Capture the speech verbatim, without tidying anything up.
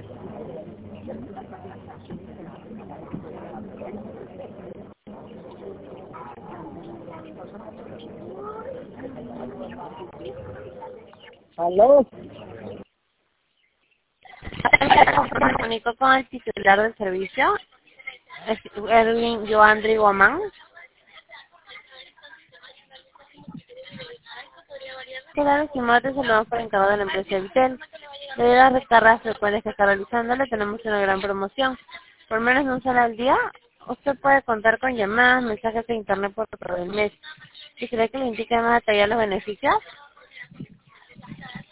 ¿Aló? Me comunico con el titular del servicio, es Erwin Joandri Guamán. Claro, estimado, te saludamos por encargo de la empresa Vitel. Debido a las recargas frecuentes que está realizando, le tenemos una gran promoción. Por menos de un solo al día, usted puede contar con llamadas, mensajes de internet por todo el mes. ¿Y cree que le indique más detallar los beneficios?